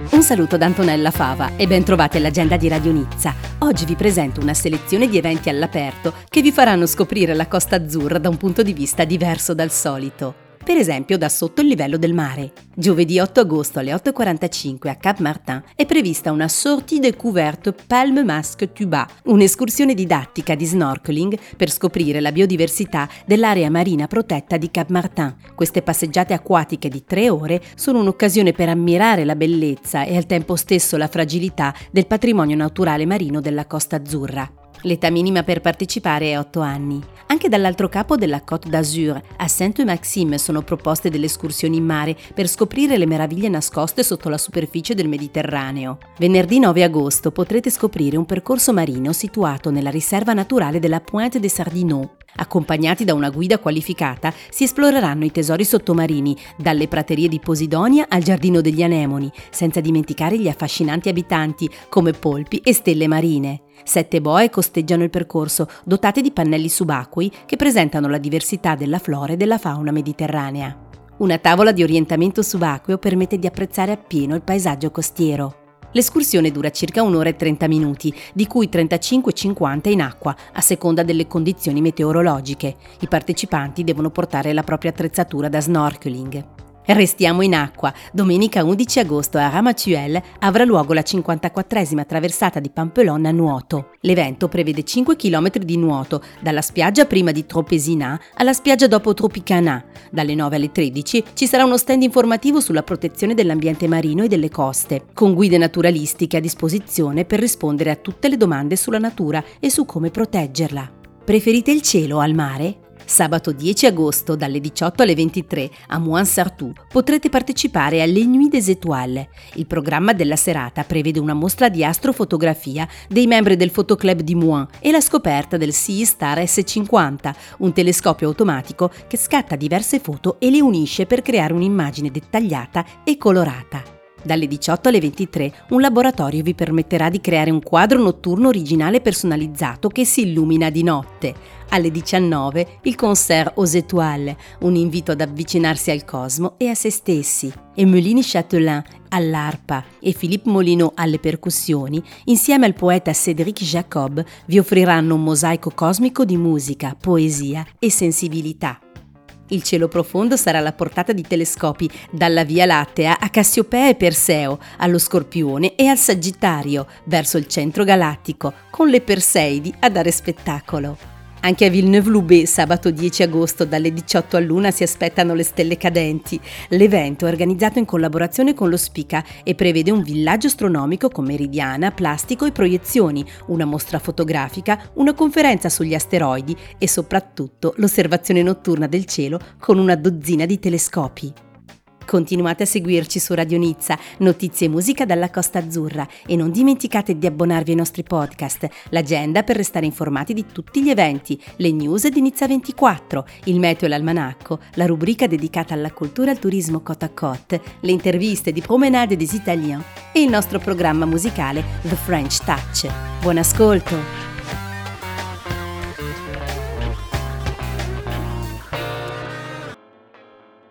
Un saluto da Antonella Fava e ben trovati all'agenda di Radio Nizza. Oggi vi presento una selezione di eventi all'aperto che vi faranno scoprire la Costa Azzurra da un punto di vista diverso dal solito. Per esempio da sotto il livello del mare. Giovedì 8 agosto alle 8:45 a Cap Martin è prevista una sortie découverte Palme Masque Tuba, un'escursione didattica di snorkeling per scoprire la biodiversità dell'area marina protetta di Cap Martin. Queste passeggiate acquatiche di 3 ore sono un'occasione per ammirare la bellezza e al tempo stesso la fragilità del patrimonio naturale marino della Costa Azzurra. L'età minima per partecipare è 8 anni. Anche dall'altro capo della Côte d'Azur, a Sainte-Maxime, sono proposte delle escursioni in mare per scoprire le meraviglie nascoste sotto la superficie del Mediterraneo. Venerdì 9 agosto potrete scoprire un percorso marino situato nella riserva naturale della Pointe des Sardinots. Accompagnati da una guida qualificata, si esploreranno i tesori sottomarini, dalle praterie di Posidonia al giardino degli anemoni, senza dimenticare gli affascinanti abitanti come polpi e stelle marine. 7 boe costeggiano il percorso, dotate di pannelli subacquei che presentano la diversità della flora e della fauna mediterranea. Una tavola di orientamento subacqueo permette di apprezzare appieno il paesaggio costiero. L'escursione dura circa 1 ora e 30 minuti, di cui 35-50 in acqua, a seconda delle condizioni meteorologiche. I partecipanti devono portare la propria attrezzatura da snorkeling. Restiamo in acqua. Domenica 11 agosto a Ramatuelle avrà luogo la 54esima traversata di Pampelonne a nuoto. L'evento prevede 5 km di nuoto, dalla spiaggia prima di Tropezina alla spiaggia dopo Tropicana. Dalle 9 alle 13 ci sarà uno stand informativo sulla protezione dell'ambiente marino e delle coste, con guide naturalistiche a disposizione per rispondere a tutte le domande sulla natura e su come proteggerla. Preferite il cielo o al mare? Sabato 10 agosto dalle 18 alle 23 a Mouansartou potrete partecipare alle Nuits des Étoiles. Il programma della serata prevede una mostra di astrofotografia dei membri del Fotoclub di Mouan e la scoperta del Seastar S50, un telescopio automatico che scatta diverse foto e le unisce per creare un'immagine dettagliata e colorata. Dalle 18 alle 23 un laboratorio vi permetterà di creare un quadro notturno originale personalizzato che si illumina di notte. Alle 19 il concert aux étoiles, un invito ad avvicinarsi al cosmo e a se stessi. Emeline Chatelain all'arpa e Philippe Molyneux alle percussioni, insieme al poeta Cédric Jacob, vi offriranno un mosaico cosmico di musica, poesia e sensibilità. Il cielo profondo sarà alla portata di telescopi dalla Via Lattea a Cassiopea e Perseo, allo Scorpione e al Sagittario, verso il centro galattico, con le Perseidi a dare spettacolo. Anche a Villeneuve-Loubet, sabato 10 agosto dalle 18 all'1 si aspettano le stelle cadenti. L'evento è organizzato in collaborazione con lo Spica e prevede un villaggio astronomico con meridiana, plastico e proiezioni, una mostra fotografica, una conferenza sugli asteroidi e soprattutto l'osservazione notturna del cielo con una dozzina di telescopi. Continuate a seguirci su Radio Nizza, notizie e musica dalla Costa Azzurra e non dimenticate di abbonarvi ai nostri podcast, l'agenda per restare informati di tutti gli eventi, le news di Nizza 24, il meteo e l'almanacco, la rubrica dedicata alla cultura e al turismo côte à côte, le interviste di Promenade des Italiens e il nostro programma musicale The French Touch. Buon ascolto!